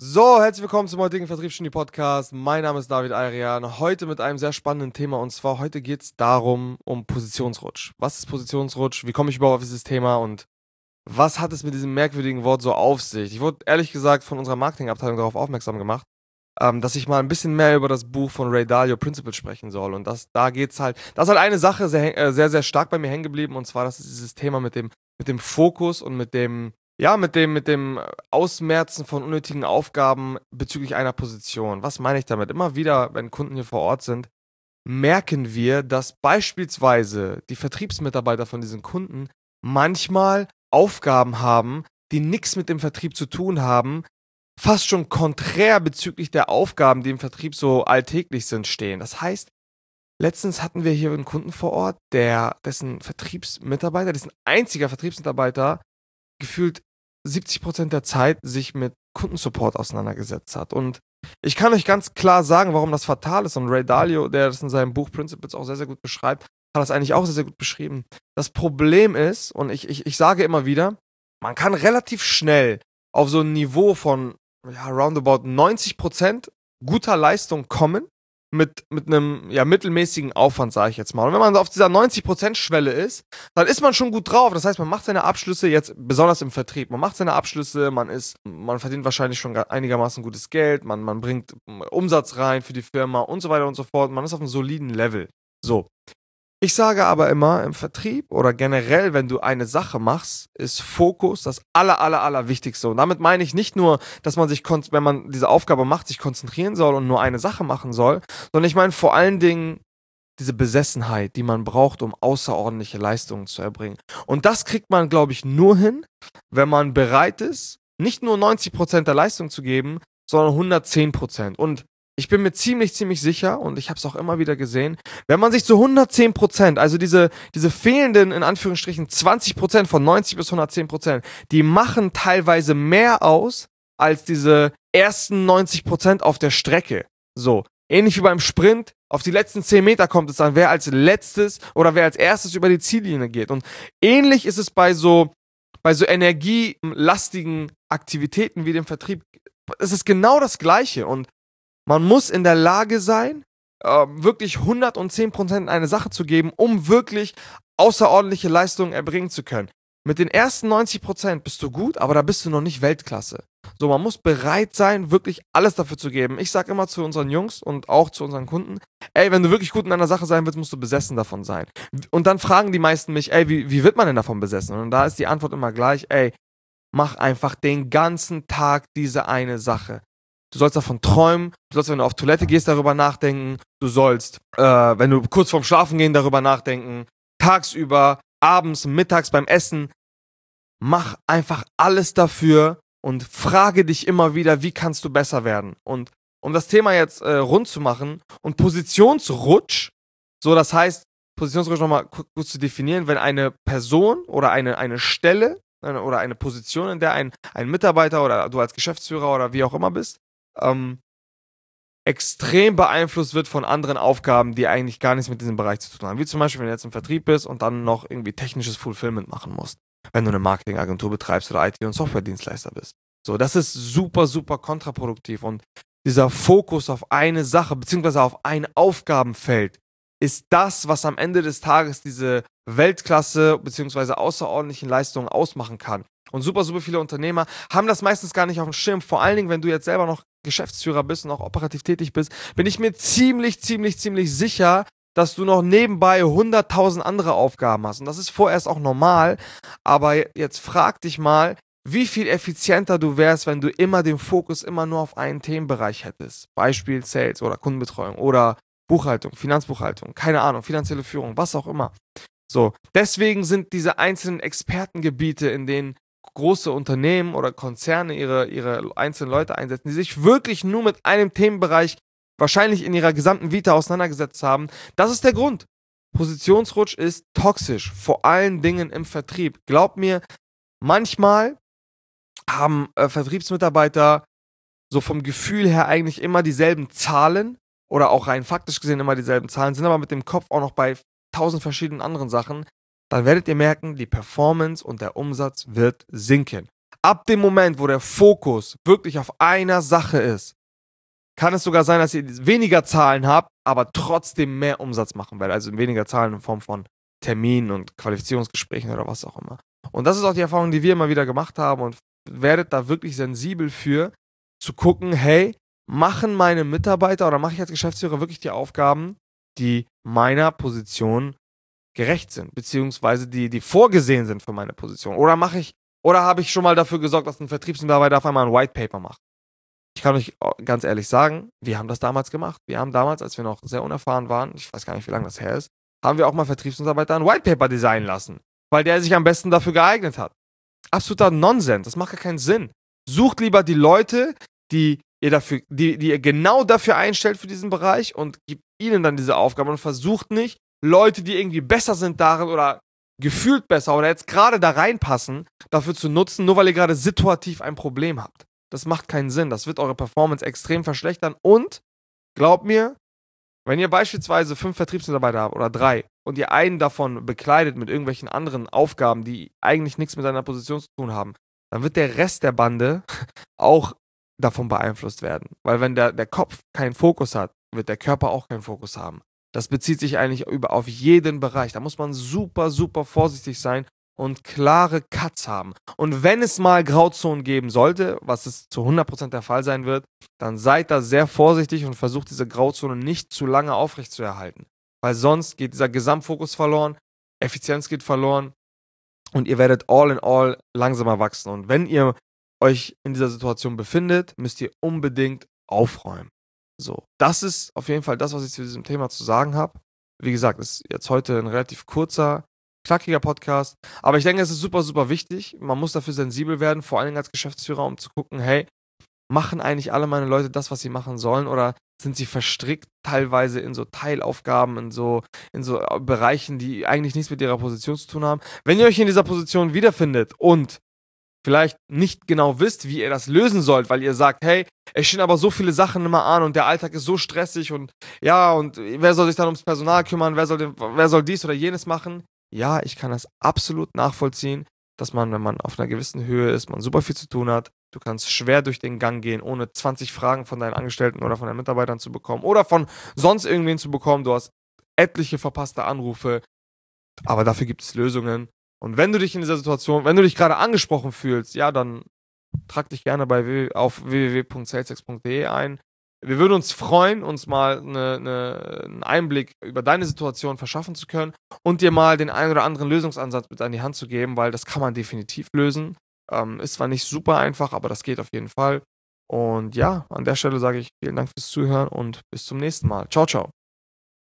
So, herzlich willkommen zum heutigen Vertriebsgenie-Podcast. Mein Name ist David Ayrian. Heute mit einem sehr spannenden Thema. Und zwar heute geht es um Positionsrutsch. Was ist Positionsrutsch? Wie komme ich überhaupt auf dieses Thema? Und was hat es mit diesem merkwürdigen Wort so auf sich? Ich wurde ehrlich gesagt von unserer Marketingabteilung darauf aufmerksam gemacht, dass ich mal ein bisschen mehr über das Buch von Ray Dalio Principles sprechen soll. Und da geht's halt, das ist halt eine Sache sehr, sehr stark bei mir hängen geblieben. Und zwar, das ist dieses Thema mit dem Fokus und mit dem Ausmerzen von unnötigen Aufgaben bezüglich einer Position. Was meine ich damit? Immer wieder, wenn Kunden hier vor Ort sind, merken wir, dass beispielsweise die Vertriebsmitarbeiter von diesen Kunden manchmal Aufgaben haben, die nichts mit dem Vertrieb zu tun haben, fast schon konträr bezüglich der Aufgaben, die im Vertrieb so alltäglich sind, stehen. Das heißt, letztens hatten wir hier einen Kunden vor Ort, dessen einziger Vertriebsmitarbeiter gefühlt 70% der Zeit sich mit Kundensupport auseinandergesetzt hat. Und ich kann euch ganz klar sagen, warum das fatal ist. Und Ray Dalio, der das in seinem Buch Principles auch sehr, sehr gut beschreibt, hat das eigentlich auch sehr, sehr gut beschrieben. Das Problem ist, und ich sage immer wieder, man kann relativ schnell auf so ein Niveau von roundabout 90% guter Leistung kommen, mit einem mittelmäßigen Aufwand, sage ich jetzt mal. Und wenn man auf dieser 90%-Schwelle ist, dann ist man schon gut drauf. Das heißt, man macht seine Abschlüsse jetzt, besonders im Vertrieb, man macht seine Abschlüsse, man verdient wahrscheinlich schon einigermaßen gutes Geld, man bringt Umsatz rein für die Firma und so weiter und so fort. Man ist auf einem soliden Level. So. Ich sage aber immer, im Vertrieb oder generell, wenn du eine Sache machst, ist Fokus das Allerwichtigste. Und damit meine ich nicht nur, dass man sich, wenn man diese Aufgabe macht, sich konzentrieren soll und nur eine Sache machen soll, sondern ich meine vor allen Dingen diese Besessenheit, die man braucht, um außerordentliche Leistungen zu erbringen. Und das kriegt man, glaube ich, nur hin, wenn man bereit ist, nicht nur 90% der Leistung zu geben, sondern 110%. Und ich bin mir ziemlich sicher, und ich habe es auch immer wieder gesehen, wenn man sich zu 110%, also diese fehlenden, in Anführungsstrichen, 20% von 90 bis 110%, die machen teilweise mehr aus, als diese ersten 90% auf der Strecke. So, ähnlich wie beim Sprint, auf die letzten 10 Meter kommt es an, wer als letztes oder wer als erstes über die Ziellinie geht. Und ähnlich ist es bei so energielastigen Aktivitäten wie dem Vertrieb. Es ist genau das Gleiche. Und man muss in der Lage sein, wirklich 110% in eine Sache zu geben, um wirklich außerordentliche Leistungen erbringen zu können. Mit den ersten 90% bist du gut, aber da bist du noch nicht Weltklasse. So, man muss bereit sein, wirklich alles dafür zu geben. Ich sage immer zu unseren Jungs und auch zu unseren Kunden, ey, wenn du wirklich gut in einer Sache sein willst, musst du besessen davon sein. Und dann fragen die meisten mich, ey, wie wird man denn davon besessen? Und da ist die Antwort immer gleich, ey, mach einfach den ganzen Tag diese eine Sache. Du sollst davon träumen, du sollst, wenn du auf Toilette gehst, darüber nachdenken, du sollst, wenn du kurz vorm Schlafen gehen, darüber nachdenken, tagsüber, abends, mittags beim Essen. Mach einfach alles dafür und frage dich immer wieder, wie kannst du besser werden? Und um das Thema jetzt rund zu machen und Positionsrutsch, so das heißt, Positionsrutsch nochmal kurz zu definieren, wenn eine Person oder eine Stelle oder eine Position, in der ein Mitarbeiter oder du als Geschäftsführer oder wie auch immer bist, extrem beeinflusst wird von anderen Aufgaben, die eigentlich gar nichts mit diesem Bereich zu tun haben. Wie zum Beispiel, wenn du jetzt im Vertrieb bist und dann noch irgendwie technisches Fulfillment machen musst, wenn du eine Marketingagentur betreibst oder IT- und Softwaredienstleister bist. So, das ist super kontraproduktiv und dieser Fokus auf eine Sache beziehungsweise auf ein Aufgabenfeld ist das, was am Ende des Tages diese Weltklasse beziehungsweise außerordentlichen Leistungen ausmachen kann. Und super viele Unternehmer haben das meistens gar nicht auf dem Schirm. Vor allen Dingen, wenn du jetzt selber noch Geschäftsführer bist und auch operativ tätig bist, bin ich mir ziemlich sicher, dass du noch nebenbei 100.000 andere Aufgaben hast. Und das ist vorerst auch normal. Aber jetzt frag dich mal, wie viel effizienter du wärst, wenn du immer den Fokus immer nur auf einen Themenbereich hättest. Beispiel Sales oder Kundenbetreuung oder Buchhaltung, Finanzbuchhaltung, keine Ahnung, finanzielle Führung, was auch immer. So, deswegen sind diese einzelnen Expertengebiete, in denen große Unternehmen oder Konzerne ihre einzelnen Leute einsetzen, die sich wirklich nur mit einem Themenbereich wahrscheinlich in ihrer gesamten Vita auseinandergesetzt haben. Das ist der Grund. Positionsrutsch ist toxisch, vor allen Dingen im Vertrieb. Glaub mir, manchmal haben Vertriebsmitarbeiter so vom Gefühl her eigentlich immer dieselben Zahlen oder auch rein faktisch gesehen immer dieselben Zahlen, sind aber mit dem Kopf auch noch bei 1000 verschiedenen anderen Sachen, dann werdet ihr merken, die Performance und der Umsatz wird sinken. Ab dem Moment, wo der Fokus wirklich auf einer Sache ist, kann es sogar sein, dass ihr weniger Zahlen habt, aber trotzdem mehr Umsatz machen werdet. Also weniger Zahlen in Form von Terminen und Qualifizierungsgesprächen oder was auch immer. Und das ist auch die Erfahrung, die wir immer wieder gemacht haben und werdet da wirklich sensibel für, zu gucken, hey, machen meine Mitarbeiter oder mache ich als Geschäftsführer wirklich die Aufgaben, die meiner Position gerecht sind, beziehungsweise die vorgesehen sind für meine Position. Oder habe ich schon mal dafür gesorgt, dass ein Vertriebsmitarbeiter auf einmal ein White Paper macht? Ich kann euch ganz ehrlich sagen, wir haben das damals gemacht. Wir haben damals, als wir noch sehr unerfahren waren, ich weiß gar nicht, wie lange das her ist, haben wir auch mal Vertriebsmitarbeiter ein White Paper designen lassen, weil der sich am besten dafür geeignet hat. Absoluter Nonsens, das macht gar keinen Sinn. Sucht lieber die Leute, die ihr genau dafür einstellt für diesen Bereich und gebt ihnen dann diese Aufgabe und versucht nicht, Leute, die irgendwie besser sind darin oder gefühlt besser oder jetzt gerade da reinpassen, dafür zu nutzen, nur weil ihr gerade situativ ein Problem habt. Das macht keinen Sinn. Das wird eure Performance extrem verschlechtern. Und glaubt mir, wenn ihr beispielsweise 5 Vertriebsmitarbeiter habt oder 3 und ihr einen davon bekleidet mit irgendwelchen anderen Aufgaben, die eigentlich nichts mit deiner Position zu tun haben, dann wird der Rest der Bande auch davon beeinflusst werden. Weil wenn der Kopf keinen Fokus hat, wird der Körper auch keinen Fokus haben. Das bezieht sich eigentlich auf jeden Bereich. Da muss man super, super vorsichtig sein und klare Cuts haben. Und wenn es mal Grauzonen geben sollte, was es zu 100% der Fall sein wird, dann seid da sehr vorsichtig und versucht diese Grauzone nicht zu lange aufrechtzuerhalten. Weil sonst geht dieser Gesamtfokus verloren, Effizienz geht verloren und ihr werdet all in all langsamer wachsen. Und wenn ihr euch in dieser Situation befindet, müsst ihr unbedingt aufräumen. So, das ist auf jeden Fall das, was ich zu diesem Thema zu sagen habe. Wie gesagt, ist jetzt heute ein relativ kurzer, knackiger Podcast. Aber ich denke, es ist super, super wichtig. Man muss dafür sensibel werden, vor allen Dingen als Geschäftsführer, um zu gucken, hey, machen eigentlich alle meine Leute das, was sie machen sollen? Oder sind sie verstrickt teilweise in so Teilaufgaben, in so Bereichen, die eigentlich nichts mit ihrer Position zu tun haben? Wenn ihr euch in dieser Position wiederfindet und vielleicht nicht genau wisst, wie ihr das lösen sollt, weil ihr sagt, hey, es stehen aber so viele Sachen immer an und der Alltag ist so stressig und ja, und wer soll sich dann ums Personal kümmern, wer soll dies oder jenes machen? Ja, ich kann das absolut nachvollziehen, dass man, wenn man auf einer gewissen Höhe ist, man super viel zu tun hat. Du kannst schwer durch den Gang gehen, ohne 20 Fragen von deinen Angestellten oder von deinen Mitarbeitern zu bekommen oder von sonst irgendwen zu bekommen. Du hast etliche verpasste Anrufe, aber dafür gibt es Lösungen. Und wenn du dich in dieser Situation, wenn du dich gerade angesprochen fühlst, ja, dann trag dich gerne auf www.salesx.de ein. Wir würden uns freuen, uns mal einen Einblick über deine Situation verschaffen zu können und dir mal den einen oder anderen Lösungsansatz mit an die Hand zu geben, weil das kann man definitiv lösen. Ist zwar nicht super einfach, aber das geht auf jeden Fall. Und ja, an der Stelle sage ich vielen Dank fürs Zuhören und bis zum nächsten Mal. Ciao, ciao.